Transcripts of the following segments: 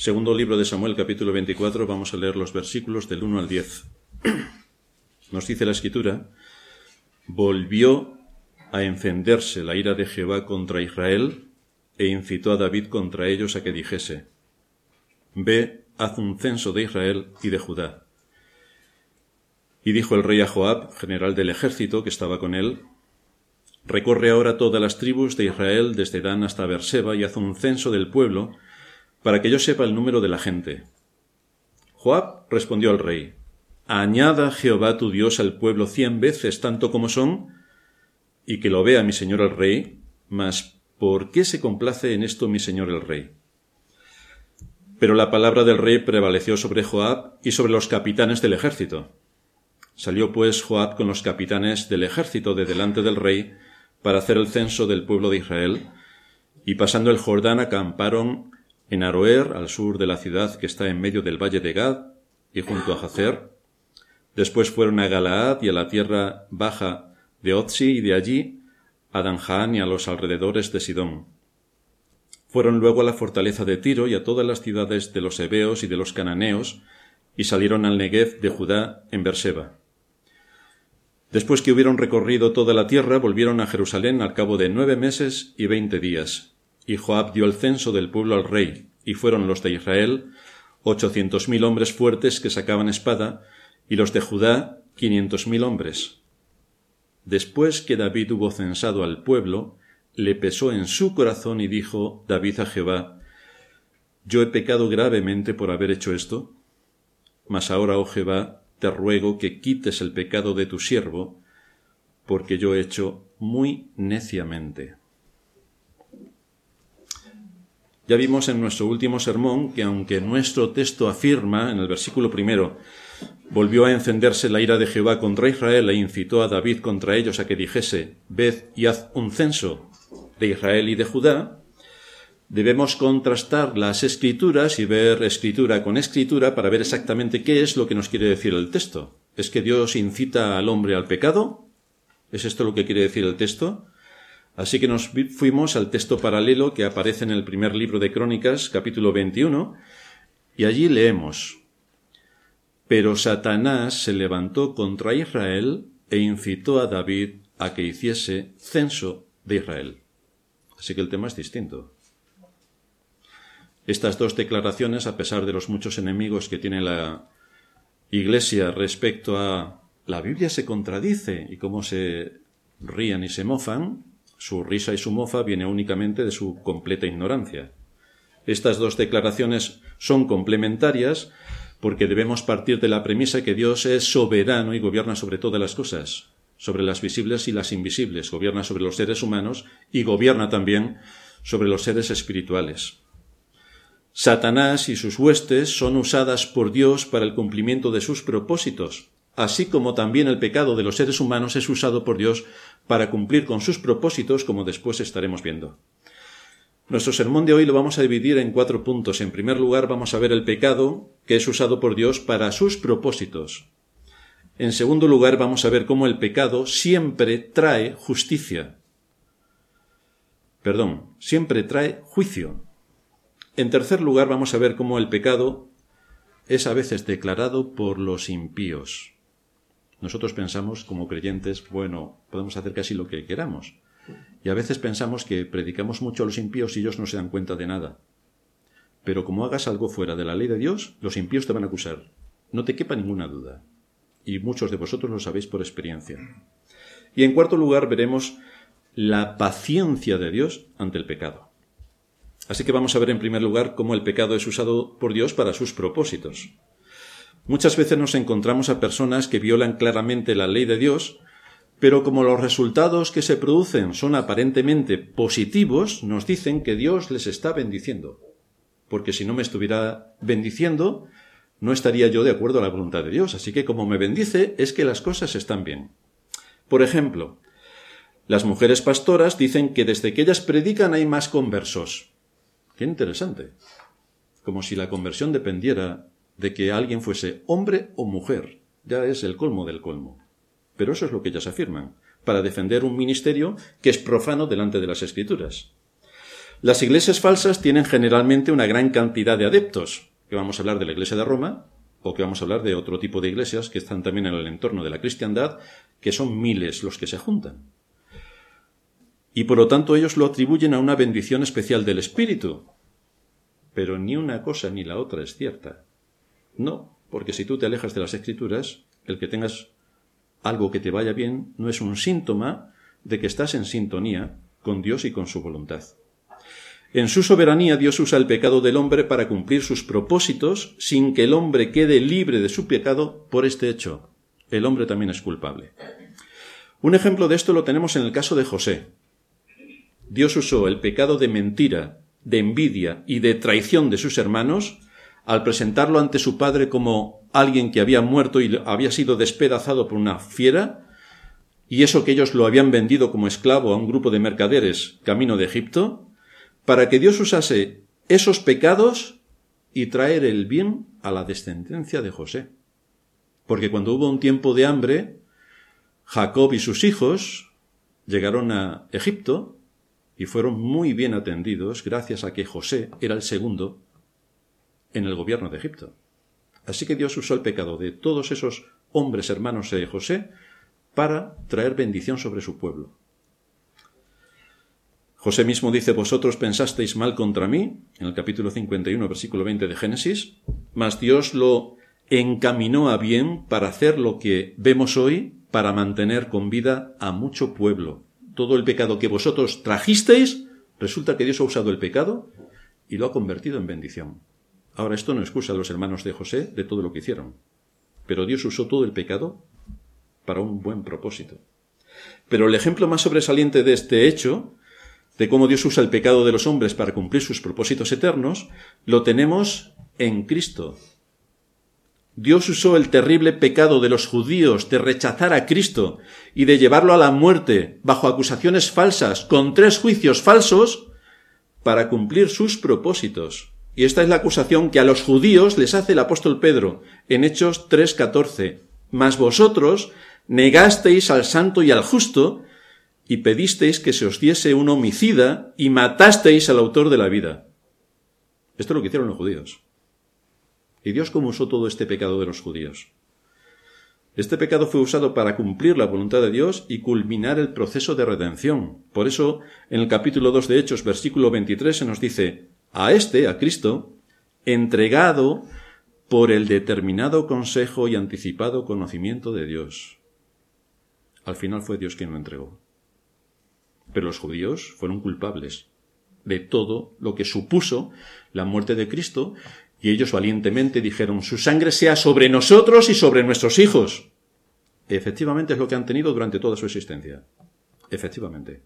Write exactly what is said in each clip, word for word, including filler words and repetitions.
Segundo libro de Samuel, capítulo veinticuatro, vamos a leer los versículos del uno al diez. Nos dice la Escritura: volvió a encenderse la ira de Jehová contra Israel, e incitó a David contra ellos a que dijese: ve, haz un censo de Israel y de Judá. Y dijo el rey a Joab, general del ejército que estaba con él: recorre ahora todas las tribus de Israel desde Dan hasta Beerseba y haz un censo del pueblo, para que yo sepa el número de la gente. Joab respondió al rey: añada Jehová tu Dios al pueblo cien veces tanto como son, y que lo vea mi señor el rey, mas ¿por qué se complace en esto mi señor el rey? Pero la palabra del rey prevaleció sobre Joab y sobre los capitanes del ejército. Salió pues Joab con los capitanes del ejército de delante del rey para hacer el censo del pueblo de Israel, y pasando el Jordán acamparon en Aroer, al sur de la ciudad que está en medio del valle de Gad y junto a Jazer. Después fueron a Galaad y a la tierra baja de Otzi, y de allí a Danjaan y a los alrededores de Sidón. Fueron luego a la fortaleza de Tiro y a todas las ciudades de los heveos y de los cananeos, y salieron al Negev de Judá en Beerseba. Después que hubieron recorrido toda la tierra, volvieron a Jerusalén al cabo de nueve meses y veinte días. Y Joab dio el censo del pueblo al rey, y fueron los de Israel ochocientos mil hombres fuertes que sacaban espada, y los de Judá quinientos mil hombres. Después que David hubo censado al pueblo, le pesó en su corazón y dijo David a Jehová: yo he pecado gravemente por haber hecho esto. Mas ahora, oh Jehová, te ruego que quites el pecado de tu siervo, porque yo he hecho muy neciamente. Ya vimos en nuestro último sermón que aunque nuestro texto afirma, en el versículo primero, volvió a encenderse la ira de Jehová contra Israel e incitó a David contra ellos a que dijese: ved y haz un censo de Israel y de Judá, debemos contrastar las escrituras y ver escritura con escritura para ver exactamente qué es lo que nos quiere decir el texto. ¿Es que Dios incita al hombre al pecado? ¿Es esto lo que quiere decir el texto? Así que nos fuimos al texto paralelo que aparece en el primer libro de Crónicas, capítulo veintiuno, y allí leemos: pero Satanás se levantó contra Israel e incitó a David a que hiciese censo de Israel. Así que el tema es distinto. Estas dos declaraciones, a pesar de los muchos enemigos que tiene la Iglesia respecto a la Biblia se contradice y cómo se rían y se mofan, su risa y su mofa viene únicamente de su completa ignorancia. Estas dos declaraciones son complementarias porque debemos partir de la premisa que Dios es soberano y gobierna sobre todas las cosas, sobre las visibles y las invisibles, gobierna sobre los seres humanos y gobierna también sobre los seres espirituales. Satanás y sus huestes son usadas por Dios para el cumplimiento de sus propósitos, así como también el pecado de los seres humanos es usado por Dios para cumplir con sus propósitos, como después estaremos viendo. Nuestro sermón de hoy lo vamos a dividir en cuatro puntos. En primer lugar, vamos a ver el pecado que es usado por Dios para sus propósitos. En segundo lugar, vamos a ver cómo el pecado siempre trae justicia. Perdón, siempre trae juicio. En tercer lugar, vamos a ver cómo el pecado es a veces declarado por los impíos. Nosotros pensamos, como creyentes, bueno, podemos hacer casi lo que queramos. Y a veces pensamos que predicamos mucho a los impíos y ellos no se dan cuenta de nada. Pero como hagas algo fuera de la ley de Dios, los impíos te van a acusar. No te quepa ninguna duda. Y muchos de vosotros lo sabéis por experiencia. Y en cuarto lugar, veremos la paciencia de Dios ante el pecado. Así que vamos a ver en primer lugar cómo el pecado es usado por Dios para sus propósitos. Muchas veces nos encontramos a personas que violan claramente la ley de Dios, pero como los resultados que se producen son aparentemente positivos, nos dicen que Dios les está bendiciendo. Porque si no me estuviera bendiciendo, no estaría yo de acuerdo a la voluntad de Dios. Así que como me bendice, es que las cosas están bien. Por ejemplo, las mujeres pastoras dicen que desde que ellas predican hay más conversos. Qué interesante. Como si la conversión dependiera de que alguien fuese hombre o mujer. Ya es el colmo del colmo. Pero eso es lo que ellas afirman, para defender un ministerio que es profano delante de las Escrituras. Las iglesias falsas tienen generalmente una gran cantidad de adeptos, que vamos a hablar de la iglesia de Roma, o que vamos a hablar de otro tipo de iglesias que están también en el entorno de la cristiandad, que son miles los que se juntan. Y por lo tanto ellos lo atribuyen a una bendición especial del Espíritu. Pero ni una cosa ni la otra es cierta. No, porque si tú te alejas de las Escrituras, el que tengas algo que te vaya bien no es un síntoma de que estás en sintonía con Dios y con su voluntad. En su soberanía Dios usa el pecado del hombre para cumplir sus propósitos sin que el hombre quede libre de su pecado por este hecho. El hombre también es culpable. Un ejemplo de esto lo tenemos en el caso de José. Dios usó el pecado de mentira, de envidia y de traición de sus hermanos al presentarlo ante su padre como alguien que había muerto y había sido despedazado por una fiera, y eso que ellos lo habían vendido como esclavo a un grupo de mercaderes camino de Egipto, para que Dios usase esos pecados y traer el bien a la descendencia de José. Porque cuando hubo un tiempo de hambre, Jacob y sus hijos llegaron a Egipto y fueron muy bien atendidos gracias a que José era el segundo en el gobierno de Egipto. Así que Dios usó el pecado de todos esos hombres hermanos de José para traer bendición sobre su pueblo. José mismo dice: vosotros pensasteis mal contra mí, en el capítulo cincuenta y uno, versículo veinte de Génesis, mas Dios lo encaminó a bien para hacer lo que vemos hoy, para mantener con vida a mucho pueblo. Todo el pecado que vosotros trajisteis, resulta que Dios ha usado el pecado y lo ha convertido en bendición. Ahora, esto no excusa a los hermanos de José de todo lo que hicieron, pero Dios usó todo el pecado para un buen propósito. Pero el ejemplo más sobresaliente de este hecho, de cómo Dios usa el pecado de los hombres para cumplir sus propósitos eternos, lo tenemos en Cristo. Dios usó el terrible pecado de los judíos de rechazar a Cristo y de llevarlo a la muerte bajo acusaciones falsas, con tres juicios falsos, para cumplir sus propósitos. Y esta es la acusación que a los judíos les hace el apóstol Pedro en Hechos tres catorce. Mas vosotros negasteis al santo y al justo y pedisteis que se os diese un homicida y matasteis al autor de la vida. Esto es lo que hicieron los judíos. ¿Y Dios cómo usó todo este pecado de los judíos? Este pecado fue usado para cumplir la voluntad de Dios y culminar el proceso de redención. Por eso, en el capítulo dos de Hechos, versículo veintitrés, se nos dice: a este, a Cristo, entregado por el determinado consejo y anticipado conocimiento de Dios. Al final fue Dios quien lo entregó. Pero los judíos fueron culpables de todo lo que supuso la muerte de Cristo, y ellos valientemente dijeron: su sangre sea sobre nosotros y sobre nuestros hijos. Efectivamente es lo que han tenido durante toda su existencia. Efectivamente.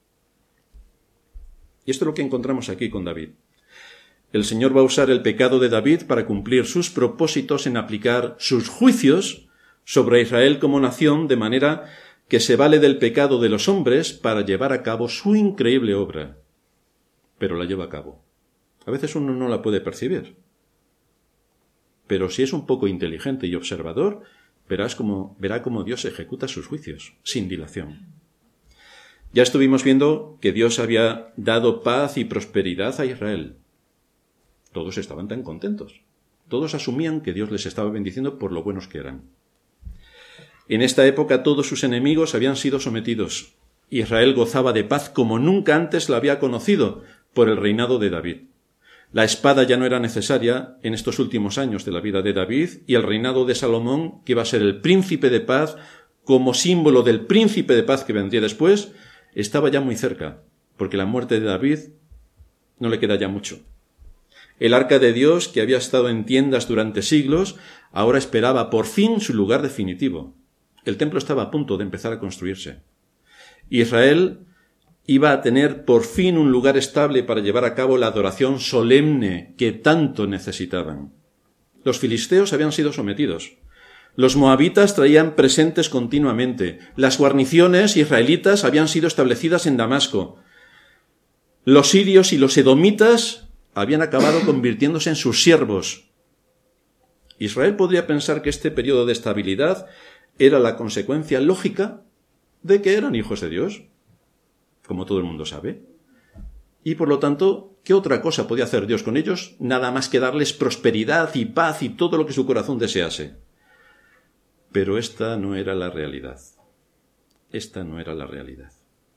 Y esto es lo que encontramos aquí con David. El Señor va a usar el pecado de David para cumplir sus propósitos en aplicar sus juicios sobre Israel como nación, de manera que se vale del pecado de los hombres para llevar a cabo su increíble obra. Pero la lleva a cabo. A veces uno no la puede percibir. Pero si es un poco inteligente y observador, verás cómo, verá cómo Dios ejecuta sus juicios, sin dilación. Ya estuvimos viendo que Dios había dado paz y prosperidad a Israel. Todos estaban tan contentos. Todos asumían que Dios les estaba bendiciendo por lo buenos que eran. En esta época todos sus enemigos habían sido sometidos. Israel gozaba de paz como nunca antes la había conocido por el reinado de David. La espada ya no era necesaria en estos últimos años de la vida de David, y el reinado de Salomón, que iba a ser el príncipe de paz, como símbolo del príncipe de paz que vendría después, estaba ya muy cerca, porque la muerte de David no le queda ya mucho. El arca de Dios, que había estado en tiendas durante siglos, ahora esperaba por fin su lugar definitivo. El templo estaba a punto de empezar a construirse. Israel iba a tener por fin un lugar estable para llevar a cabo la adoración solemne que tanto necesitaban. Los filisteos habían sido sometidos. Los moabitas traían presentes continuamente. Las guarniciones israelitas habían sido establecidas en Damasco. Los sirios y los edomitas habían acabado convirtiéndose en sus siervos. Israel podría pensar que este periodo de estabilidad era la consecuencia lógica de que eran hijos de Dios, como todo el mundo sabe. Y por lo tanto, ¿qué otra cosa podía hacer Dios con ellos? Nada más que darles prosperidad y paz y todo lo que su corazón desease. Pero esta no era la realidad. Esta no era la realidad.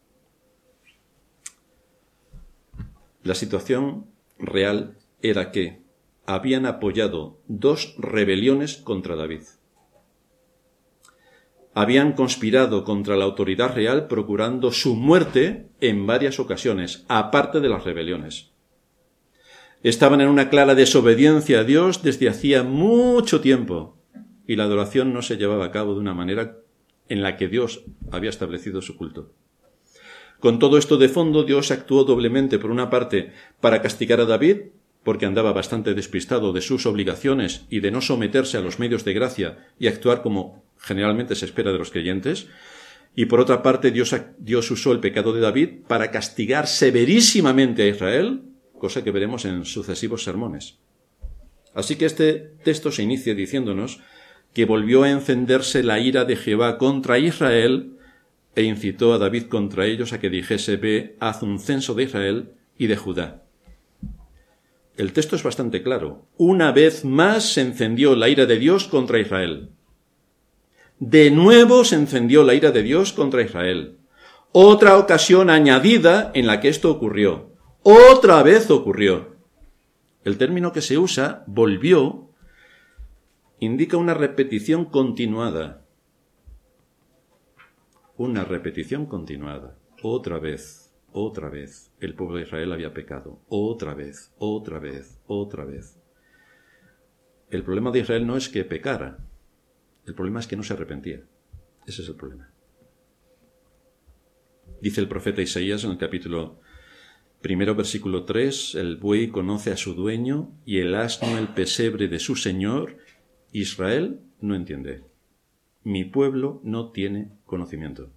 La situación real era que habían apoyado dos rebeliones contra David. Habían conspirado contra la autoridad real procurando su muerte en varias ocasiones, aparte de las rebeliones. Estaban en una clara desobediencia a Dios desde hacía mucho tiempo y la adoración no se llevaba a cabo de una manera en la que Dios había establecido su culto. Con todo esto de fondo, Dios actuó doblemente, por una parte, para castigar a David, porque andaba bastante despistado de sus obligaciones y de no someterse a los medios de gracia y actuar como generalmente se espera de los creyentes, y por otra parte, Dios, Dios usó el pecado de David para castigar severísimamente a Israel, cosa que veremos en sucesivos sermones. Así que este texto se inicia diciéndonos que volvió a encenderse la ira de Jehová contra Israel e incitó a David contra ellos a que dijese: ve, haz un censo de Israel y de Judá. El texto es bastante claro. Una vez más se encendió la ira de Dios contra Israel. De nuevo se encendió la ira de Dios contra Israel. Otra ocasión añadida en la que esto ocurrió. Otra vez ocurrió. El término que se usa, volvió, indica una repetición continuada. Una repetición continuada. Otra vez, otra vez. El pueblo de Israel había pecado. Otra vez, otra vez, otra vez. El problema de Israel no es que pecara. El problema es que no se arrepentía. Ese es el problema. Dice el profeta Isaías en el capítulo primero, versículo tres, el buey conoce a su dueño y el asno el pesebre de su señor. Israel no entiende. Mi pueblo no tiene conocimiento.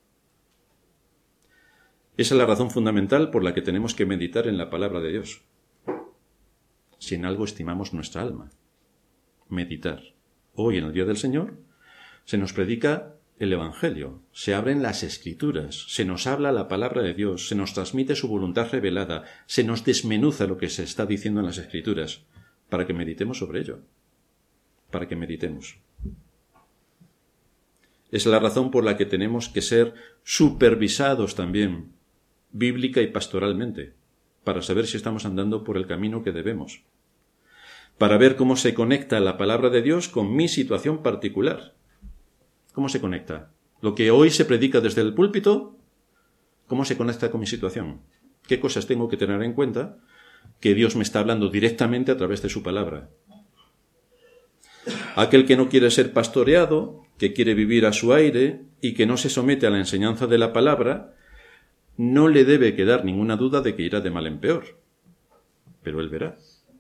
Esa es la razón fundamental por la que tenemos que meditar en la palabra de Dios. Si en algo estimamos nuestra alma, meditar. Hoy, en el Día del Señor, se nos predica el Evangelio, se abren las Escrituras, se nos habla la palabra de Dios, se nos transmite su voluntad revelada, se nos desmenuza lo que se está diciendo en las Escrituras, para que meditemos sobre ello, para que meditemos. Es la razón por la que tenemos que ser supervisados también, bíblica y pastoralmente, para saber si estamos andando por el camino que debemos, para ver cómo se conecta la palabra de Dios con mi situación particular. ¿Cómo se conecta? Lo que hoy se predica desde el púlpito, ¿cómo se conecta con mi situación? ¿Qué cosas tengo que tener en cuenta que Dios me está hablando directamente a través de su palabra? Aquel que no quiere ser pastoreado, que quiere vivir a su aire y que no se somete a la enseñanza de la palabra, no le debe quedar ninguna duda de que irá de mal en peor. Pero él verá.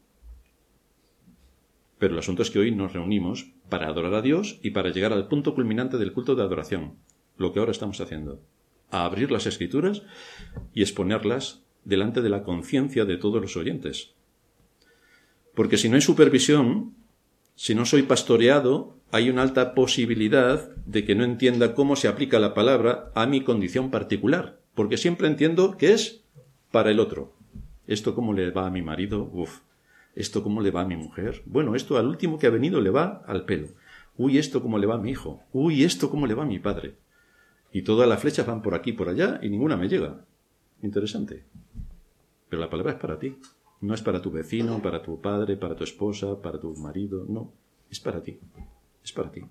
Pero el asunto es que hoy nos reunimos para adorar a Dios y para llegar al punto culminante del culto de adoración, lo que ahora estamos haciendo, a abrir las Escrituras y exponerlas delante de la conciencia de todos los oyentes. Porque si no hay supervisión, si no soy pastoreado, hay una alta posibilidad de que no entienda cómo se aplica la palabra a mi condición particular, porque siempre entiendo que es para el otro. ¿Esto cómo le va a mi marido? Uf. ¿Esto cómo le va a mi mujer? Bueno, esto al último que ha venido le va al pelo. Uy, ¿esto cómo le va a mi hijo? Uy, ¿esto cómo le va a mi padre? Y todas las flechas van por aquí y por allá y ninguna me llega. Interesante. Pero la palabra es para ti. No es para tu vecino, para tu padre, para tu esposa, para tu marido. No, es para ti. Es para ti.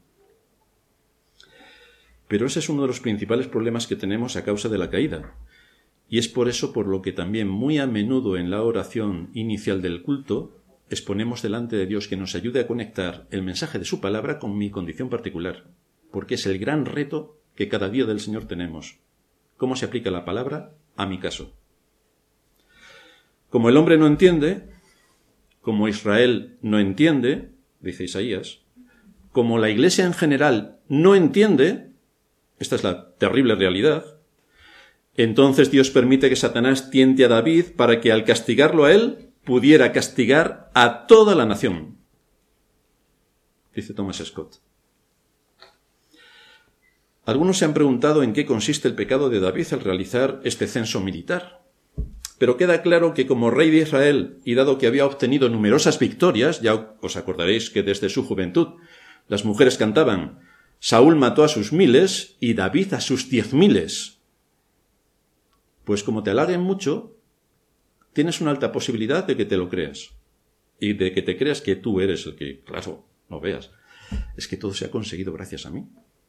Pero ese es uno de los principales problemas que tenemos a causa de la caída. Y es por eso por lo que también muy a menudo en la oración inicial del culto exponemos delante de Dios que nos ayude a conectar el mensaje de su palabra con mi condición particular, porque es el gran reto que cada día del Señor tenemos. ¿Cómo se aplica la palabra a mi caso? Como el hombre no entiende, como Israel no entiende, dice Isaías, como la Iglesia en general no entiende, esta es la terrible realidad, entonces Dios permite que Satanás tiente a David para que al castigarlo a él pudiera castigar a toda la nación. Dice Thomas Scott. Algunos se han preguntado en qué consiste el pecado de David al realizar este censo militar. pero queda claro que como rey de Israel, y dado que había obtenido numerosas victorias, ya os acordaréis que desde su juventud las mujeres cantaban: Saúl mató a sus miles y David a sus diez miles. Pues como te halaguen mucho, tienes una alta posibilidad de que te lo creas. Y de que te creas que tú eres el que, claro, no veas. Es que todo se ha conseguido gracias a mí.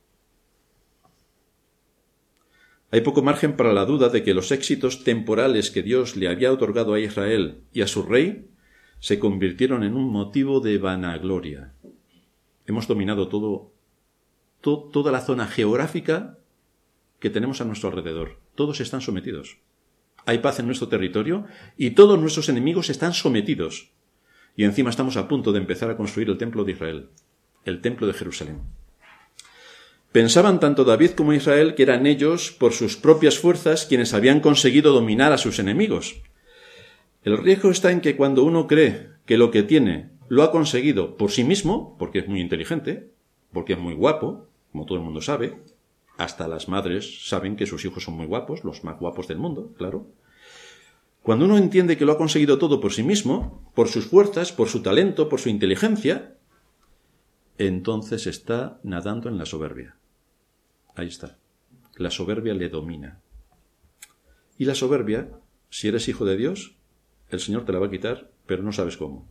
Hay poco margen para la duda de que los éxitos temporales que Dios le había otorgado a Israel y a su rey se convirtieron en un motivo de vanagloria. Hemos dominado todo, to, toda la zona geográfica que tenemos a nuestro alrededor. Todos están sometidos. Hay paz en nuestro territorio y todos nuestros enemigos están sometidos. Y encima estamos a punto de empezar a construir el templo de Israel, el templo de Jerusalén. Pensaban tanto David como Israel que eran ellos, por sus propias fuerzas, quienes habían conseguido dominar a sus enemigos. El riesgo está en que cuando uno cree que lo que tiene lo ha conseguido por sí mismo, porque es muy inteligente, porque es muy guapo, como todo el mundo sabe, hasta las madres saben que sus hijos son muy guapos, los más guapos del mundo, claro. Cuando uno entiende que lo ha conseguido todo por sí mismo, por sus fuerzas, por su talento, por su inteligencia, entonces está nadando en la soberbia. Ahí está. La soberbia le domina. Y la soberbia, si eres hijo de Dios, el Señor te la va a quitar, pero no sabes cómo.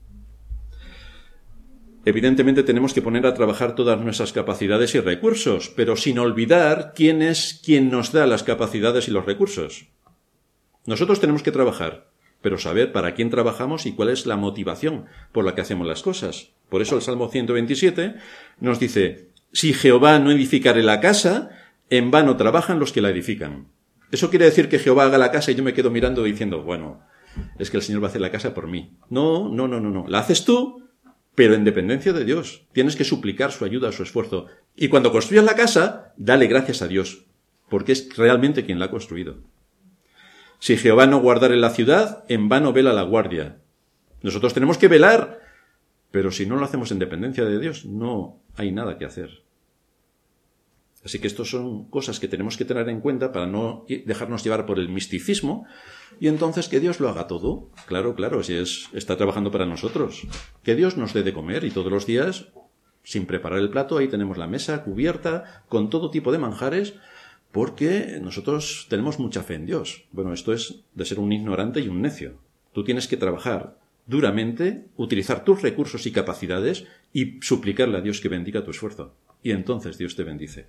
Evidentemente tenemos que poner a trabajar todas nuestras capacidades y recursos, pero sin olvidar quién es quien nos da las capacidades y los recursos. Nosotros tenemos que trabajar, pero saber para quién trabajamos y cuál es la motivación por la que hacemos las cosas. Por eso el Salmo ciento veintisiete nos dice: si Jehová no edificare la casa, en vano trabajan los que la edifican. Eso quiere decir que Jehová haga la casa y yo me quedo mirando diciendo, bueno, es que el Señor va a hacer la casa por mí. No, no, no, no, no. La haces tú, pero en dependencia de Dios. Tienes que suplicar su ayuda, su esfuerzo. Y cuando construyas la casa, dale gracias a Dios, porque es realmente quien la ha construido. Si Jehová no guardare la ciudad, en vano vela la guardia. Nosotros tenemos que velar, pero si no lo hacemos en dependencia de Dios, no hay nada que hacer. Así que estas son cosas que tenemos que tener en cuenta para no dejarnos llevar por el misticismo y entonces que Dios lo haga todo. Claro, claro, si es, está trabajando para nosotros. Que Dios nos dé de comer y todos los días, sin preparar el plato, ahí tenemos la mesa cubierta con todo tipo de manjares, porque nosotros tenemos mucha fe en Dios. Bueno, esto es de ser un ignorante y un necio. Tú tienes que trabajar duramente, utilizar tus recursos y capacidades y suplicarle a Dios que bendiga tu esfuerzo. Y entonces Dios te bendice.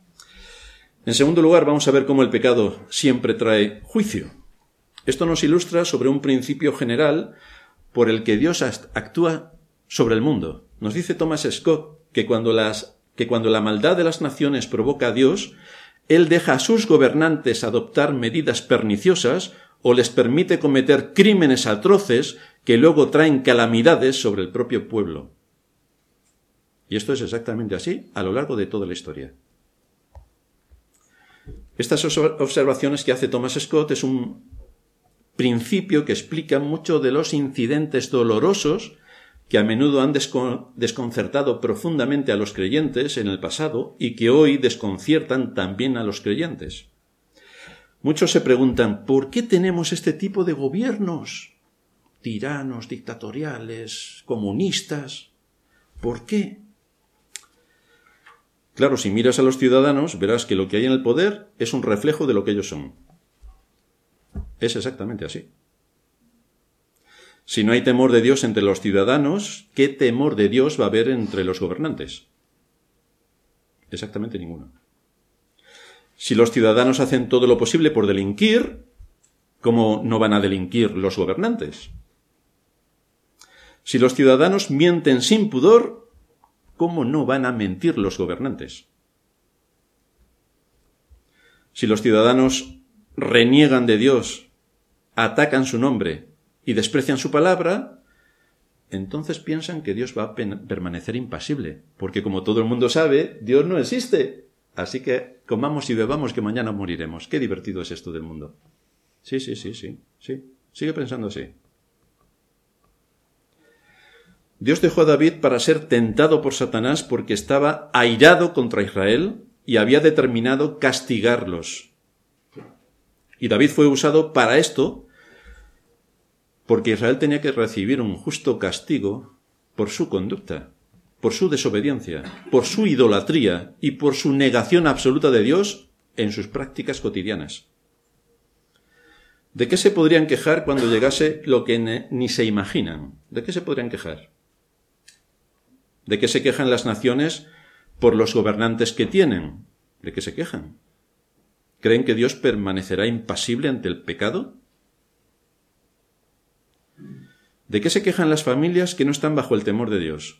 En segundo lugar, vamos a ver cómo el pecado siempre trae juicio. Esto nos ilustra sobre un principio general por el que Dios actúa sobre el mundo. Nos dice Thomas Scott que cuando, las, que cuando la maldad de las naciones provoca a Dios, Él deja a sus gobernantes adoptar medidas perniciosas o les permite cometer crímenes atroces que luego traen calamidades sobre el propio pueblo. Y esto es exactamente así a lo largo de toda la historia. Estas observaciones que hace Thomas Scott es un principio que explica mucho de los incidentes dolorosos que a menudo han desconcertado profundamente a los creyentes en el pasado y que hoy desconciertan también a los creyentes. Muchos se preguntan, ¿por qué tenemos este tipo de gobiernos? Tiranos, dictatoriales, comunistas. ¿Por qué? Claro, si miras a los ciudadanos, verás que lo que hay en el poder es un reflejo de lo que ellos son. Es exactamente así. Si no hay temor de Dios entre los ciudadanos, ¿qué temor de Dios va a haber entre los gobernantes? Exactamente ninguno. Si los ciudadanos hacen todo lo posible por delinquir, ¿cómo no van a delinquir los gobernantes? Si los ciudadanos mienten sin pudor, ¿cómo no van a mentir los gobernantes? Si los ciudadanos reniegan de Dios, atacan su nombre y desprecian su palabra, entonces piensan que Dios va a permanecer impasible, porque como todo el mundo sabe, Dios no existe. Así que comamos y bebamos que mañana moriremos. Qué divertido es esto del mundo. Sí, sí, sí, sí, sí. Sigue pensando así. Dios dejó a David para ser tentado por Satanás porque estaba airado contra Israel y había determinado castigarlos. Y David fue usado para esto, porque Israel tenía que recibir un justo castigo por su conducta, por su desobediencia, por su idolatría y por su negación absoluta de Dios en sus prácticas cotidianas. ¿De qué se podrían quejar cuando llegase lo que ni se imaginan? ¿De qué se podrían quejar? ¿De qué se quejan las naciones por los gobernantes que tienen? ¿De qué se quejan? ¿Creen que Dios permanecerá impasible ante el pecado? ¿De qué se quejan las familias que no están bajo el temor de Dios?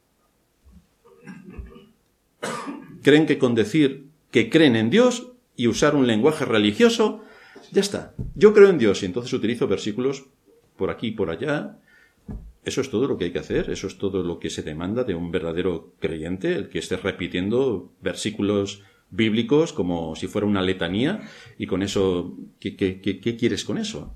¿Creen que con decir que creen en Dios y usar un lenguaje religioso, ya está? Yo creo en Dios y entonces utilizo versículos por aquí y por allá. Eso es todo lo que hay que hacer, eso es todo lo que se demanda de un verdadero creyente, el que esté repitiendo versículos bíblicos como si fuera una letanía, y con eso, ¿qué, qué, qué, qué quieres con eso?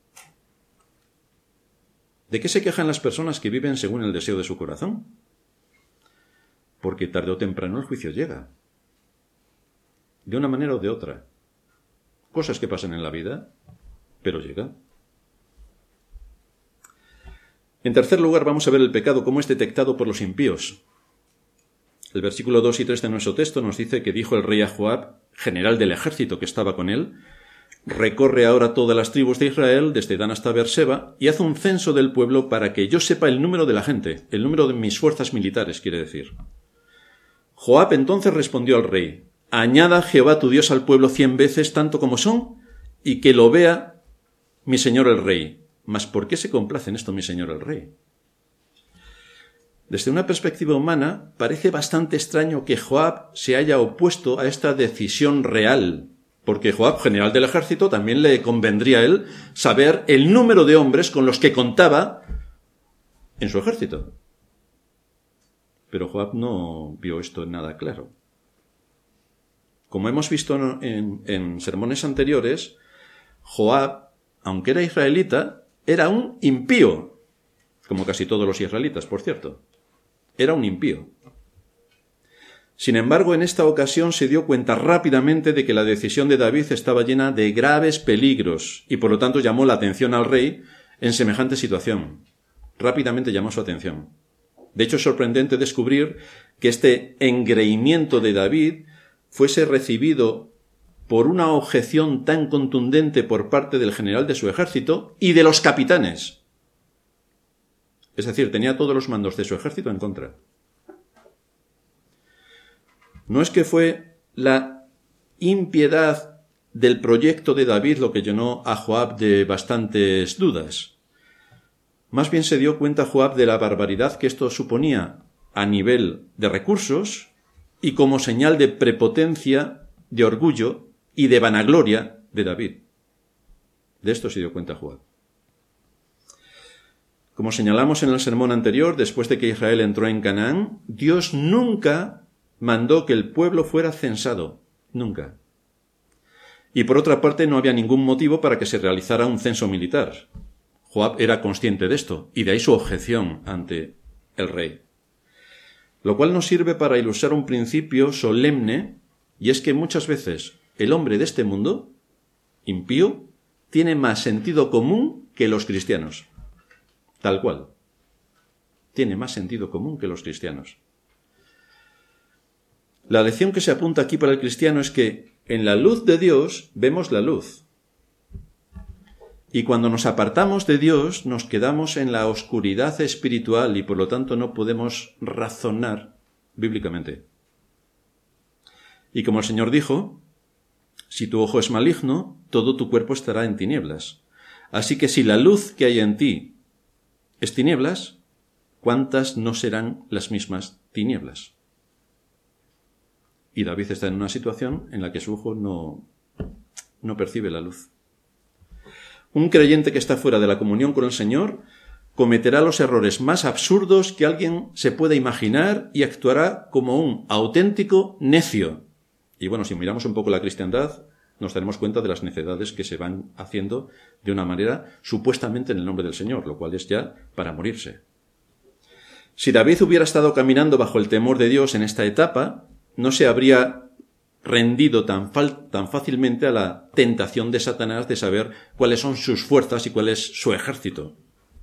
¿De qué se quejan las personas que viven según el deseo de su corazón? Porque tarde o temprano el juicio llega. De una manera o de otra. Cosas que pasan en la vida, pero llega. En tercer lugar, vamos a ver el pecado cómo es detectado por los impíos. El versículo dos y tres de nuestro texto nos dice que dijo el rey a Joab, general del ejército que estaba con él: recorre ahora todas las tribus de Israel, desde Dan hasta Beerseba, y haz un censo del pueblo para que yo sepa el número de la gente, el número de mis fuerzas militares, quiere decir. Joab entonces respondió al rey: añada Jehová tu Dios al pueblo cien veces tanto como son, y que lo vea mi señor el rey. Mas ¿por qué se complace en esto mi señor el rey? Desde una perspectiva humana, parece bastante extraño que Joab se haya opuesto a esta decisión real, porque Joab, general del ejército, también le convendría a él saber el número de hombres con los que contaba en su ejército. Pero Joab no vio esto nada claro. Como hemos visto en, en sermones anteriores, Joab, aunque era israelita, era un impío, como casi todos los israelitas, por cierto. Era un impío. Sin embargo, en esta ocasión se dio cuenta rápidamente de que la decisión de David estaba llena de graves peligros y por lo tanto llamó la atención al rey en semejante situación. Rápidamente llamó su atención. De hecho, es sorprendente descubrir que este engreimiento de David fuese recibido por una objeción tan contundente por parte del general de su ejército y de los capitanes. Es decir, tenía todos los mandos de su ejército en contra. No es que fue la impiedad del proyecto de David lo que llenó a Joab de bastantes dudas. Más bien se dio cuenta Joab de la barbaridad que esto suponía a nivel de recursos y como señal de prepotencia, de orgullo y de vanagloria de David. De esto se dio cuenta Joab. Como señalamos en el sermón anterior, después de que Israel entró en Canaán, Dios nunca mandó que el pueblo fuera censado. Nunca. Y por otra parte, no había ningún motivo para que se realizara un censo militar. Joab era consciente de esto, y de ahí su objeción ante el rey. Lo cual nos sirve para ilustrar un principio solemne, y es que muchas veces el hombre de este mundo, impío, tiene más sentido común que los cristianos. Tal cual. Tiene más sentido común que los cristianos. La lección que se apunta aquí para el cristiano es que en la luz de Dios vemos la luz. Y cuando nos apartamos de Dios, nos quedamos en la oscuridad espiritual y por lo tanto no podemos razonar bíblicamente. Y como el Señor dijo, si tu ojo es maligno, todo tu cuerpo estará en tinieblas. Así que si la luz que hay en ti es tinieblas, ¿cuántas no serán las mismas tinieblas? Y David está en una situación en la que su ojo no, no percibe la luz. Un creyente que está fuera de la comunión con el Señor cometerá los errores más absurdos que alguien se pueda imaginar y actuará como un auténtico necio. Y bueno, si miramos un poco la cristiandad, nos daremos cuenta de las necedades que se van haciendo de una manera supuestamente en el nombre del Señor, lo cual es ya para morirse. Si David hubiera estado caminando bajo el temor de Dios en esta etapa, no se habría rendido tan, fal- tan fácilmente a la tentación de Satanás de saber cuáles son sus fuerzas y cuál es su ejército,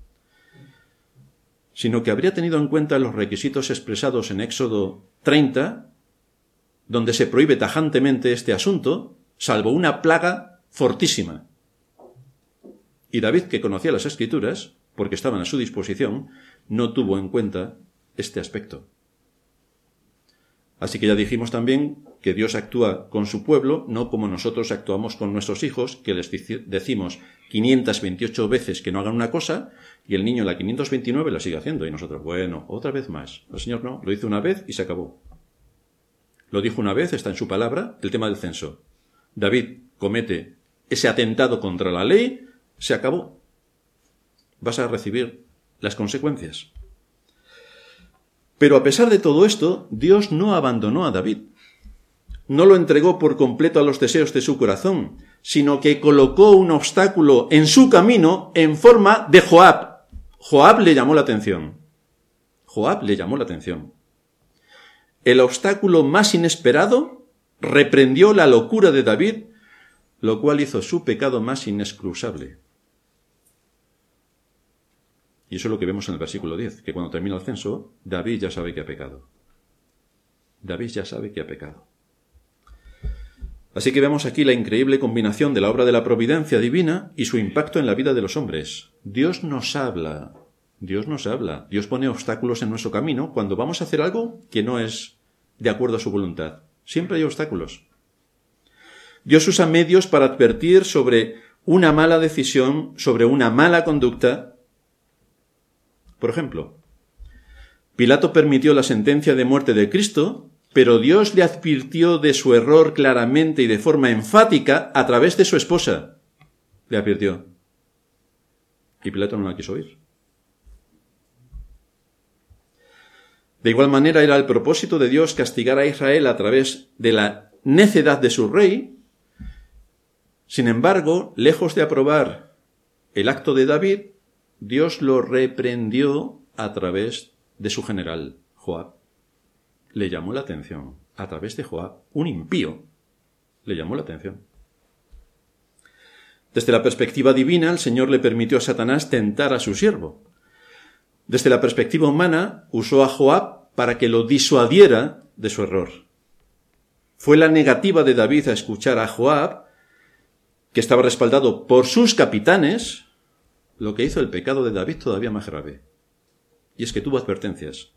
sino que habría tenido en cuenta los requisitos expresados en Éxodo treinta, donde se prohíbe tajantemente este asunto, salvo una plaga fortísima. Y David, que conocía las Escrituras, porque estaban a su disposición, no tuvo en cuenta este aspecto. Así que ya dijimos también que Dios actúa con su pueblo, no como nosotros actuamos con nuestros hijos, que les decimos quinientas veintiocho veces que no hagan una cosa, y el niño la quinientas veintinueve la sigue haciendo, y nosotros, bueno, otra vez más. El Señor no, lo hizo una vez y se acabó. Lo dijo una vez, está en su palabra, el tema del censo. David comete ese atentado contra la ley, se acabó. Vas a recibir las consecuencias. Pero a pesar de todo esto, Dios no abandonó a David. No lo entregó por completo a los deseos de su corazón, sino que colocó un obstáculo en su camino en forma de Joab. Joab le llamó la atención. Joab le llamó la atención. El obstáculo más inesperado reprendió la locura de David, lo cual hizo su pecado más inexcusable. Y eso es lo que vemos en el versículo diez, que cuando termina el censo, David ya sabe que ha pecado. David ya sabe que ha pecado. Así que vemos aquí la increíble combinación de la obra de la providencia divina y su impacto en la vida de los hombres. Dios nos habla, Dios nos habla, Dios pone obstáculos en nuestro camino cuando vamos a hacer algo que no es de acuerdo a su voluntad. Siempre hay obstáculos. Dios usa medios para advertir sobre una mala decisión, sobre una mala conducta. Por ejemplo, Pilato permitió la sentencia de muerte de Cristo, pero Dios le advirtió de su error claramente y de forma enfática a través de su esposa. Le advirtió. Y Pilato no la quiso oír. De igual manera era el propósito de Dios castigar a Israel a través de la necedad de su rey. Sin embargo, lejos de aprobar el acto de David, Dios lo reprendió a través de su general, Joab. Le llamó la atención. A través de Joab, un impío, le llamó la atención. Desde la perspectiva divina, el Señor le permitió a Satanás tentar a su siervo. Desde la perspectiva humana, usó a Joab para que lo disuadiera de su error. Fue la negativa de David a escuchar a Joab, que estaba respaldado por sus capitanes, lo que hizo el pecado de David todavía más grave. Y es que tuvo advertencias.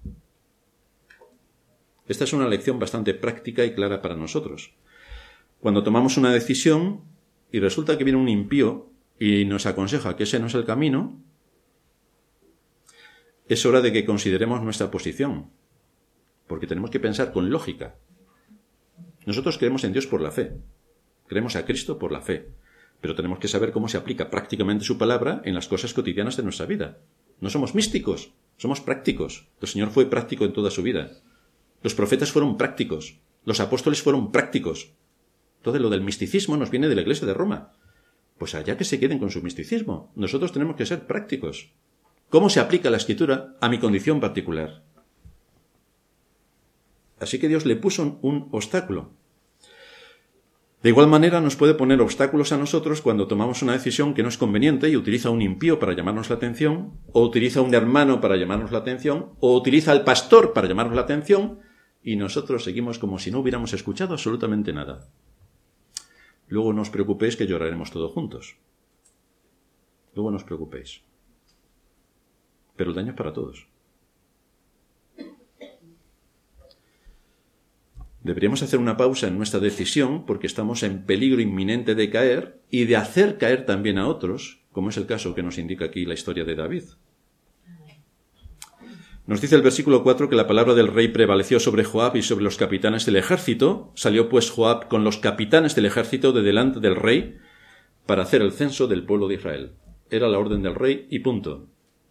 Esta es una lección bastante práctica y clara para nosotros. Cuando tomamos una decisión y resulta que viene un impío y nos aconseja que ese no es el camino, es hora de que consideremos nuestra posición, porque tenemos que pensar con lógica. Nosotros creemos en Dios por la fe, creemos a Cristo por la fe, pero tenemos que saber cómo se aplica prácticamente su palabra en las cosas cotidianas de nuestra vida. No somos místicos, somos prácticos. El Señor fue práctico en toda su vida. Los profetas fueron prácticos, los apóstoles fueron prácticos. Entonces lo del misticismo nos viene de la Iglesia de Roma. Pues allá que se queden con su misticismo. Nosotros tenemos que ser prácticos. ¿Cómo se aplica la Escritura a mi condición particular? Así que Dios le puso un, un obstáculo. De igual manera nos puede poner obstáculos a nosotros cuando tomamos una decisión que no es conveniente y utiliza un impío para llamarnos la atención, o utiliza un hermano para llamarnos la atención, o utiliza al pastor para llamarnos la atención, y nosotros seguimos como si no hubiéramos escuchado absolutamente nada. Luego no os preocupéis que lloraremos todos juntos. Luego no os preocupéis. Pero el daño es para todos. Deberíamos hacer una pausa en nuestra decisión porque estamos en peligro inminente de caer y de hacer caer también a otros, como es el caso que nos indica aquí la historia de David. Nos dice el versículo cuatro que la palabra del rey prevaleció sobre Joab y sobre los capitanes del ejército. Salió pues Joab con los capitanes del ejército de delante del rey para hacer el censo del pueblo de Israel. Era la orden del rey y punto.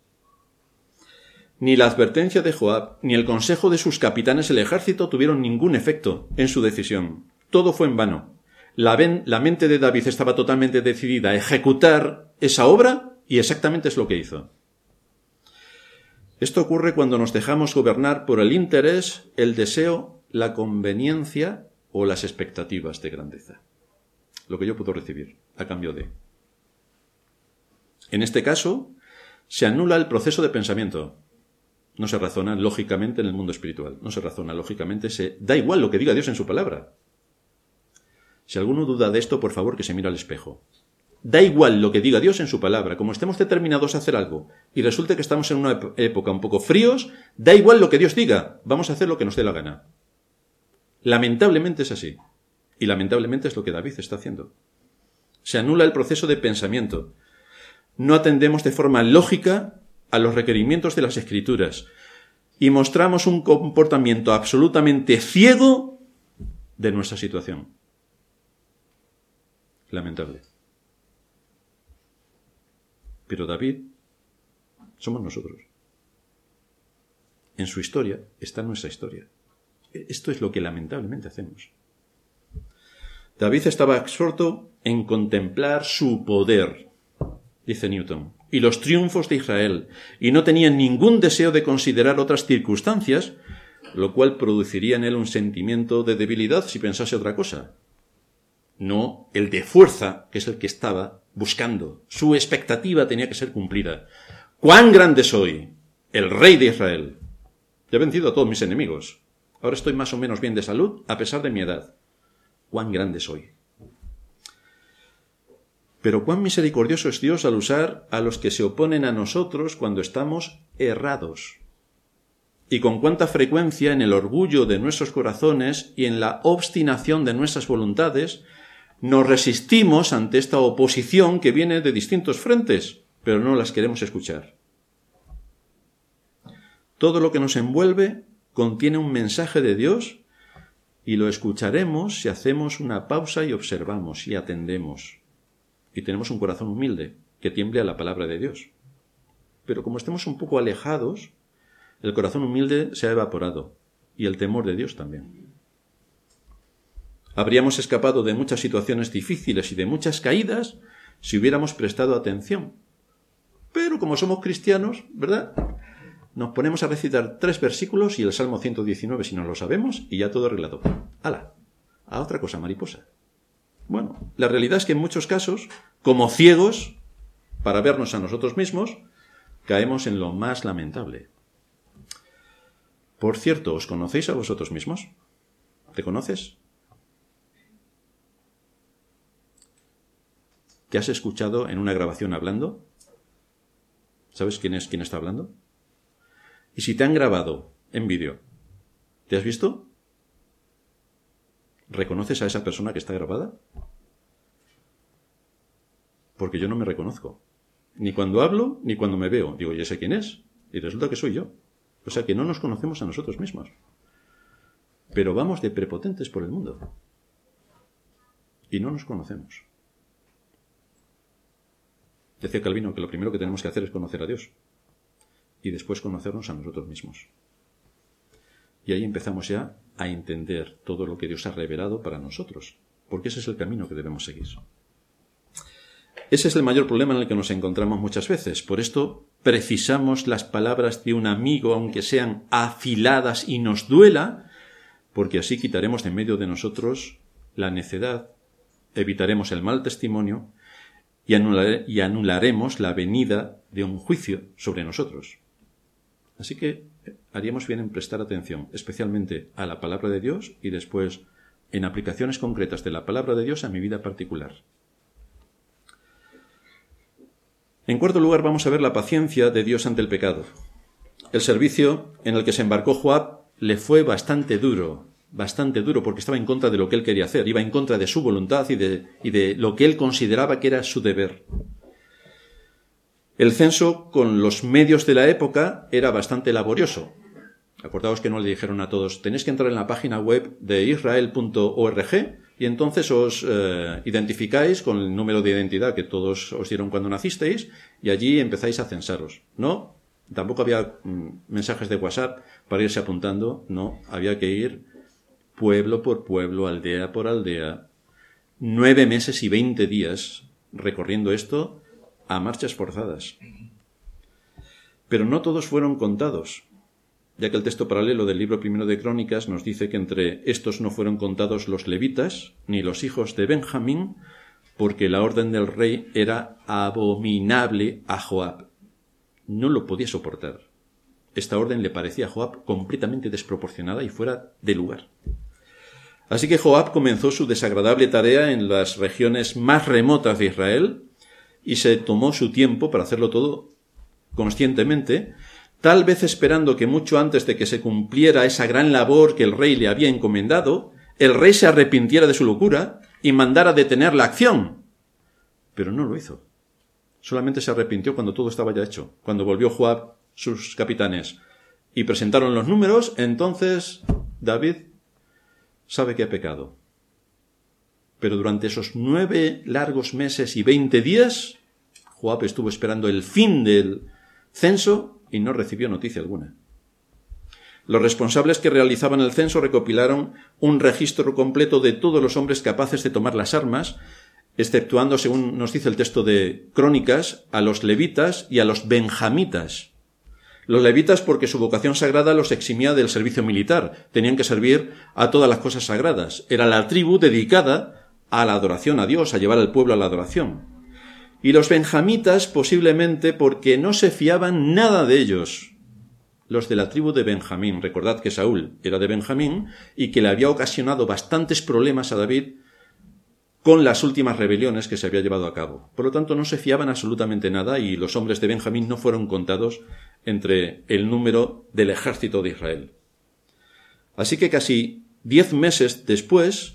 Ni la advertencia de Joab, ni el consejo de sus capitanes del ejército tuvieron ningún efecto en su decisión. Todo fue en vano. La, ven, la mente de David estaba totalmente decidida a ejecutar esa obra y exactamente es lo que hizo. Esto ocurre cuando nos dejamos gobernar por el interés, el deseo, la conveniencia o las expectativas de grandeza. Lo que yo puedo recibir a cambio de. En este caso, se anula el proceso de pensamiento. No se razona lógicamente en el mundo espiritual. No se razona lógicamente. Se da igual lo que diga Dios en su palabra. Si alguno duda de esto, por favor, que se mire al espejo. Da igual lo que diga Dios en su palabra. Como estemos determinados a hacer algo y resulta que estamos en una época un poco fríos, da igual lo que Dios diga. Vamos a hacer lo que nos dé la gana. Lamentablemente es así. Y lamentablemente es lo que David está haciendo. Se anula el proceso de pensamiento. No atendemos de forma lógica a los requerimientos de las Escrituras y mostramos un comportamiento absolutamente ciego de nuestra situación. Lamentable. Pero David somos nosotros. En su historia está nuestra historia. Esto es lo que lamentablemente hacemos. David estaba absorto en contemplar su poder, dice Newton, y los triunfos de Israel, y no tenía ningún deseo de considerar otras circunstancias, lo cual produciría en él un sentimiento de debilidad si pensase otra cosa. No el de fuerza, que es el que estaba buscando. Su expectativa tenía que ser cumplida. ¡Cuán grande soy! El rey de Israel. Ya he vencido a todos mis enemigos. Ahora estoy más o menos bien de salud, a pesar de mi edad. ¡Cuán grande soy! Pero cuán misericordioso es Dios al usar a los que se oponen a nosotros cuando estamos errados. Y con cuánta frecuencia en el orgullo de nuestros corazones y en la obstinación de nuestras voluntades nos resistimos ante esta oposición que viene de distintos frentes, pero no las queremos escuchar. Todo lo que nos envuelve contiene un mensaje de Dios y lo escucharemos si hacemos una pausa y observamos y atendemos. Y tenemos un corazón humilde que tiemble a la palabra de Dios. Pero como estemos un poco alejados, el corazón humilde se ha evaporado y el temor de Dios también. Habríamos escapado de muchas situaciones difíciles y de muchas caídas si hubiéramos prestado atención. Pero como somos cristianos, ¿verdad?, nos ponemos a recitar tres versículos y el Salmo ciento diecinueve si no lo sabemos y ya todo arreglado. ¡Hala! A otra cosa mariposa. Bueno, la realidad es que en muchos casos, como ciegos, para vernos a nosotros mismos, caemos en lo más lamentable. Por cierto, ¿os conocéis a vosotros mismos? ¿Te conoces? ¿Te has escuchado en una grabación hablando? ¿Sabes quién es quién está hablando? Y si te han grabado en vídeo, ¿te has visto? ¿Reconoces a esa persona que está grabada? Porque yo no me reconozco. Ni cuando hablo, ni cuando me veo. Digo, ¿ya sé quién es? Y resulta que soy yo. O sea que no nos conocemos a nosotros mismos. Pero vamos de prepotentes por el mundo. Y no nos conocemos. Decía Calvino que lo primero que tenemos que hacer es conocer a Dios. Y después conocernos a nosotros mismos. Y ahí empezamos ya a entender todo lo que Dios ha revelado para nosotros. Porque ese es el camino que debemos seguir. Ese es el mayor problema en el que nos encontramos muchas veces. Por esto precisamos las palabras de un amigo, aunque sean afiladas y nos duela, porque así quitaremos de en medio de nosotros la necedad, evitaremos el mal testimonio y, anular, y anularemos la venida de un juicio sobre nosotros. Así que haríamos bien en prestar atención, especialmente a la palabra de Dios y después en aplicaciones concretas de la palabra de Dios a mi vida particular. En cuarto lugar, vamos a ver la paciencia de Dios ante el pecado. El servicio en el que se embarcó Joab le fue bastante duro, bastante duro, porque estaba en contra de lo que él quería hacer, iba en contra de su voluntad y de, y de lo que él consideraba que era su deber. El censo, con los medios de la época, era bastante laborioso. Acordaos que no le dijeron a todos, tenéis que entrar en la página web de israel punto org y entonces os eh, identificáis con el número de identidad que todos os dieron cuando nacisteis y allí empezáis a censaros. No, tampoco había mm, mensajes de WhatsApp para irse apuntando, no, había que ir pueblo por pueblo, aldea por aldea, nueve meses y veinte días recorriendo esto a marchas forzadas. Pero no todos fueron contados. ya que el texto paralelo del libro primero de Crónicas nos dice que entre estos no fueron contados los levitas ni los hijos de Benjamín, porque la orden del rey era abominable a Joab. No lo podía soportar. Esta orden le parecía a Joab completamente desproporcionada y fuera de lugar. Así que Joab comenzó su desagradable tarea en las regiones más remotas de Israel y se tomó su tiempo para hacerlo todo conscientemente, tal vez esperando que mucho antes de que se cumpliera esa gran labor que el rey le había encomendado, el rey se arrepintiera de su locura y mandara detener la acción. Pero no lo hizo. Solamente se arrepintió cuando todo estaba ya hecho. Cuando volvió Joab, sus capitanes, y presentaron los números, entonces David sabe que ha pecado. Pero durante esos nueve largos meses y veinte días, Joab estuvo esperando el fin del censo y no recibió noticia alguna. Los responsables que realizaban el censo recopilaron un registro completo de todos los hombres capaces de tomar las armas, exceptuando, según nos dice el texto de Crónicas, a los levitas y a los benjamitas. Los levitas porque su vocación sagrada los eximía del servicio militar, tenían que servir a todas las cosas sagradas. Era la tribu dedicada a la adoración a Dios, a llevar al pueblo a la adoración. Y los benjamitas posiblemente porque no se fiaban nada de ellos. Los de la tribu de Benjamín. Recordad que Saúl era de Benjamín y que le había ocasionado bastantes problemas a David con las últimas rebeliones que se había llevado a cabo. Por lo tanto, no se fiaban absolutamente nada y los hombres de Benjamín no fueron contados entre el número del ejército de Israel. Así que casi diez meses después,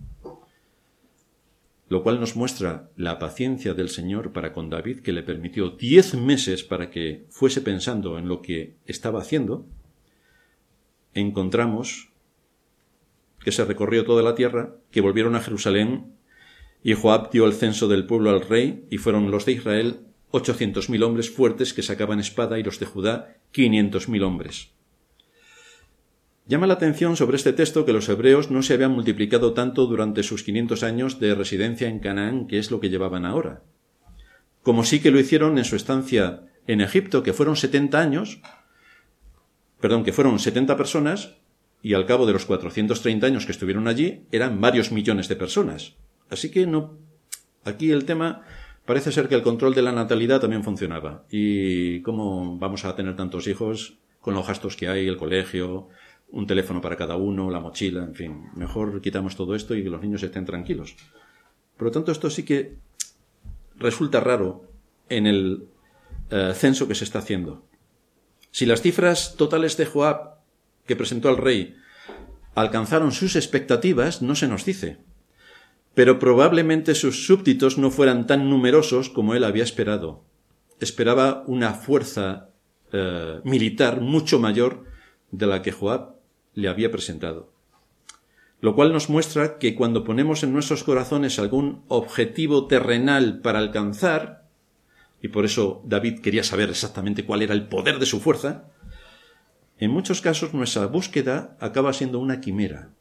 lo cual nos muestra la paciencia del Señor para con David, que le permitió diez meses para que fuese pensando en lo que estaba haciendo, encontramos que se recorrió toda la tierra, que volvieron a Jerusalén, y Joab dio el censo del pueblo al rey, y fueron los de Israel ochocientos mil hombres fuertes que sacaban espada, y los de Judá quinientos mil hombres. Llama la atención sobre este texto que los hebreos no se habían multiplicado tanto durante sus quinientos años de residencia en Canaán, que es lo que llevaban ahora. Como sí que lo hicieron en su estancia en Egipto, que fueron setenta años, perdón, que fueron setenta personas, y al cabo de los cuatrocientos treinta años que estuvieron allí, eran varios millones de personas. Así que no, aquí el tema parece ser que el control de la natalidad también funcionaba. Y cómo vamos a tener tantos hijos con los gastos que hay, el colegio, un teléfono para cada uno, la mochila, en fin. Mejor quitamos todo esto y que los niños estén tranquilos. Por lo tanto, esto sí que resulta raro en el uh, censo que se está haciendo. Si las cifras totales de Joab que presentó al rey alcanzaron sus expectativas, no se nos dice. Pero probablemente sus súbditos no fueran tan numerosos como él había esperado. Esperaba una fuerza uh, militar mucho mayor de la que Joab le había presentado. Lo cual nos muestra que cuando ponemos en nuestros corazones algún objetivo terrenal para alcanzar, y por eso David quería saber exactamente cuál era el poder de su fuerza, en muchos casos nuestra búsqueda acaba siendo una quimera.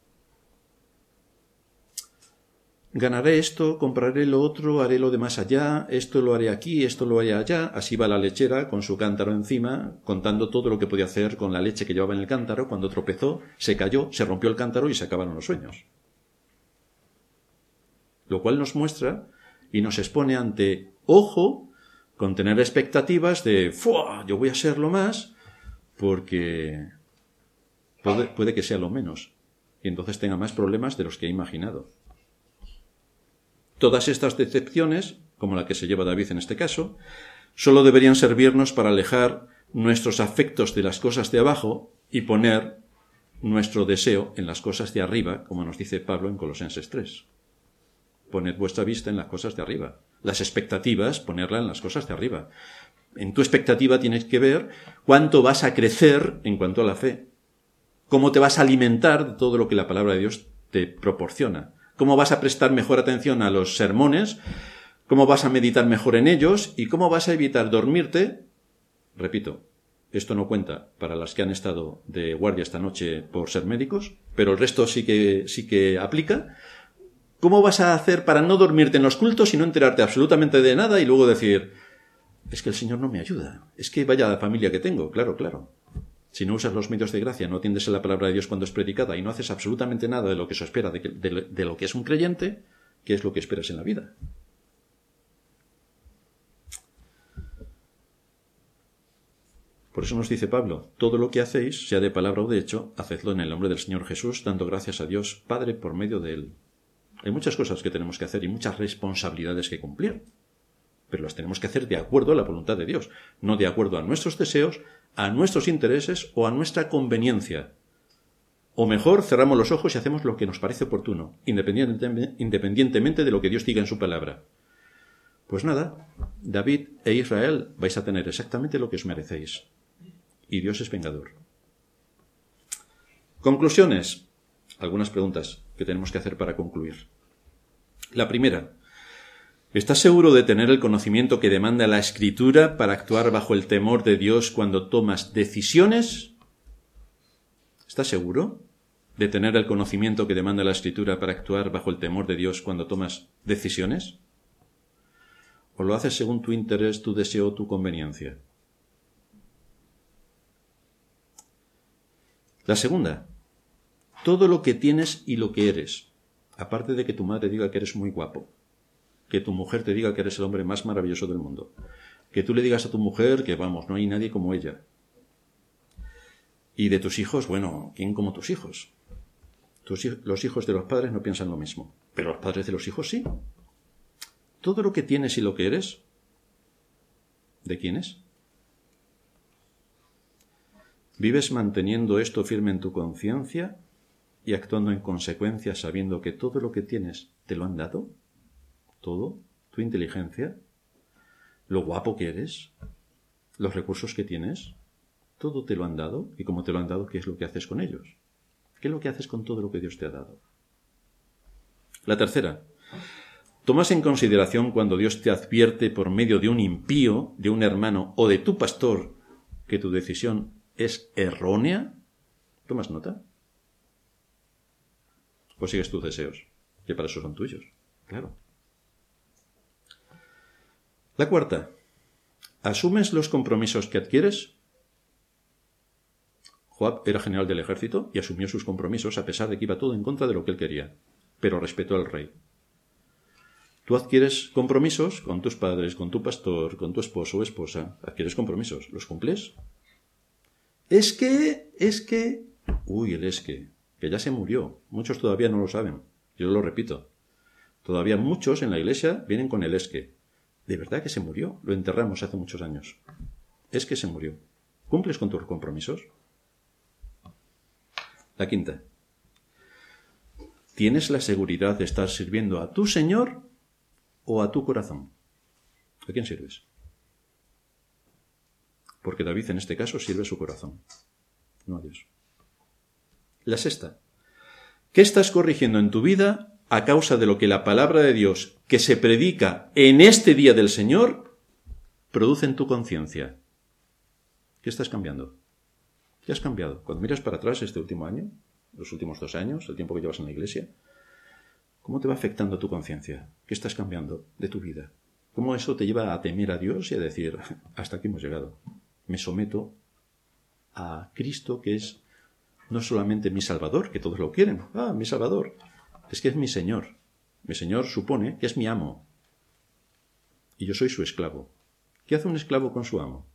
Ganaré esto, compraré lo otro, haré lo de más allá, esto lo haré aquí, esto lo haré allá. Así va la lechera con su cántaro encima, contando todo lo que podía hacer con la leche que llevaba en el cántaro. Cuando tropezó, se cayó, se rompió el cántaro y se acabaron los sueños. Lo cual nos muestra y nos expone ante, ojo, con tener expectativas de, ¡fua! Yo voy a ser lo más, porque puede, puede que sea lo menos. Y entonces tenga más problemas de los que he imaginado. Todas estas decepciones, como la que se lleva David en este caso, solo deberían servirnos para alejar nuestros afectos de las cosas de abajo y poner nuestro deseo en las cosas de arriba, como nos dice Pablo en Colosenses tres. Poned vuestra vista en las cosas de arriba. Las expectativas, ponerla en las cosas de arriba. En tu expectativa tienes que ver cuánto vas a crecer en cuanto a la fe, cómo te vas a alimentar de todo lo que la palabra de Dios te proporciona. Cómo vas a prestar mejor atención a los sermones, cómo vas a meditar mejor en ellos y cómo vas a evitar dormirte. Repito, esto no cuenta para las que han estado de guardia esta noche por ser médicos, pero el resto sí que, sí que aplica. ¿Cómo vas a hacer para no dormirte en los cultos y no enterarte absolutamente de nada y luego decir, es que el Señor no me ayuda, es que vaya familia que tengo? Claro, claro. si no usas los medios de gracia, no atiendes a la palabra de Dios cuando es predicada y no haces absolutamente nada de lo que se espera de, que, de, de lo que es un creyente, ¿qué es lo que esperas en la vida? Por eso nos dice Pablo, todo lo que hacéis, sea de palabra o de hecho, hacedlo en el nombre del Señor Jesús, dando gracias a Dios Padre por medio de Él. Hay muchas cosas que tenemos que hacer y muchas responsabilidades que cumplir, pero las tenemos que hacer de acuerdo a la voluntad de Dios, no de acuerdo a nuestros deseos, a nuestros intereses o a nuestra conveniencia. O mejor, cerramos los ojos y hacemos lo que nos parece oportuno, independientemente de lo que Dios diga en su palabra. Pues nada, David e Israel vais a tener exactamente lo que os merecéis. Y Dios es vengador. Conclusiones. Algunas preguntas que tenemos que hacer para concluir. La primera. ¿Estás seguro de tener el conocimiento que demanda la Escritura para actuar bajo el temor de Dios cuando tomas decisiones? ¿Estás seguro de tener el conocimiento que demanda la Escritura para actuar bajo el temor de Dios cuando tomas decisiones? ¿O lo haces según tu interés, tu deseo o tu conveniencia? La segunda, todo lo que tienes y lo que eres, aparte de que tu madre diga que eres muy guapo, que tu mujer te diga que eres el hombre más maravilloso del mundo, que tú le digas a tu mujer que, vamos, no hay nadie como ella. Y de tus hijos, bueno, ¿quién como tus hijos? Tus, los hijos de los padres no piensan lo mismo, pero los padres de los hijos sí. Todo lo que tienes y lo que eres, ¿de quién es? ¿Vives manteniendo esto firme en tu conciencia y actuando en consecuencia sabiendo que todo lo que tienes te lo han dado? ¿Todo? ¿Tu inteligencia? ¿Lo guapo que eres? ¿Los recursos que tienes? ¿Todo te lo han dado? Y como te lo han dado, ¿qué es lo que haces con ellos? ¿Qué es lo que haces con todo lo que Dios te ha dado? La tercera. ¿Tomas en consideración cuando Dios te advierte por medio de un impío, de un hermano o de tu pastor que tu decisión es errónea? ¿Tomas nota? ¿O sigues tus deseos? Que para eso son tuyos. Claro. La cuarta. ¿Asumes los compromisos que adquieres? Joab era general del ejército y asumió sus compromisos a pesar de que iba todo en contra de lo que él quería, pero respetó al rey. Tú adquieres compromisos con tus padres, con tu pastor, con tu esposo o esposa. Adquieres compromisos. ¿Los cumples? Es que, es que... Uy, el es que... Que ya se murió. Muchos todavía no lo saben. Yo lo repito. Todavía muchos en la iglesia vienen con el es que. De verdad que se murió. Lo enterramos hace muchos años. Es que se murió. ¿Cumples con tus compromisos? La quinta. ¿Tienes la seguridad de estar sirviendo a tu Señor o a tu corazón? ¿A quién sirves? Porque David en este caso sirve a su corazón, no a Dios. La sexta. ¿Qué estás corrigiendo en tu vida a causa de lo que la palabra de Dios que se predica en este día del Señor produce en tu conciencia? ¿Qué estás cambiando? ¿Qué has cambiado? Cuando miras para atrás este último año, los últimos dos años, el tiempo que llevas en la iglesia, ¿cómo te va afectando tu conciencia? ¿Qué estás cambiando de tu vida? ¿Cómo eso te lleva a temer a Dios y a decir, hasta aquí hemos llegado? Me someto a Cristo, que es no solamente mi Salvador, que todos lo quieren. Ah, mi Salvador. Es que es mi Señor. Mi Señor supone que es mi amo. Y yo soy su esclavo. ¿Qué hace un esclavo con su amo?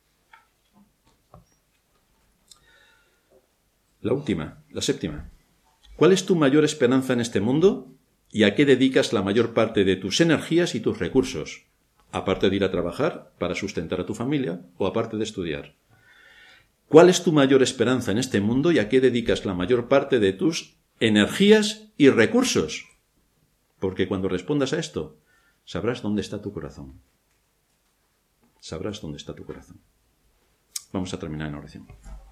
La última, la séptima. ¿Cuál es tu mayor esperanza en este mundo y a qué dedicas la mayor parte de tus energías y tus recursos? Aparte de ir a trabajar para sustentar a tu familia o aparte de estudiar. ¿Cuál es tu mayor esperanza en este mundo y a qué dedicas la mayor parte de tus energías y recursos? Porque cuando respondas a esto, sabrás dónde está tu corazón. Sabrás dónde está tu corazón. Vamos a terminar en oración.